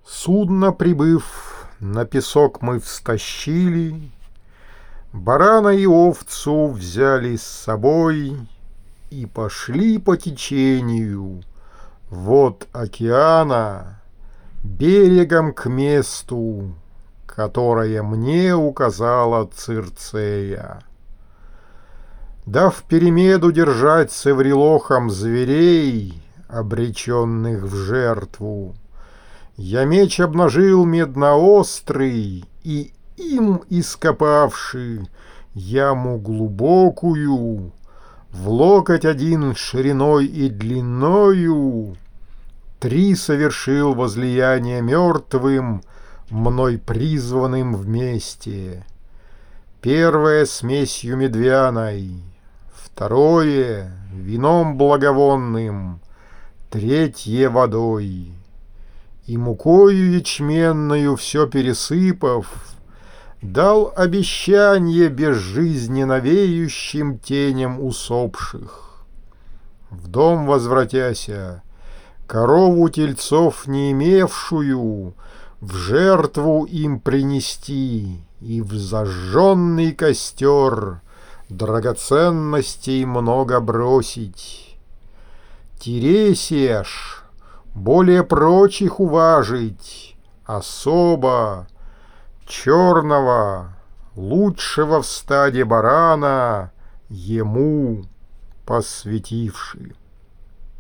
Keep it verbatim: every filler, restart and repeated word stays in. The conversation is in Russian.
Судно прибыв, на песок мы встащили, барана и овцу взяли с собой и пошли по течению вод океана берегом к месту, которое мне указала Цирцея. Дав Перимеду держать с Эврилохом зверей, обреченных в жертву, я меч обнажил медноострый, и им ископавши яму глубокую, в локоть один шириной и длиною, три совершил возлияния мертвым, мной призванным вместе. Первое — смесью медвяной, второе — вином благовонным, третье — водой. И мукою ячменною все пересыпав, дал обещанье безжизненно веющим теням усопших. В дом возвратяся, корову тельцов не имевшую в жертву им принести и в зажженный костер драгоценностей много бросить. Тересия ж более прочих уважить, особо черного, лучшего в стаде барана, ему посвятивши.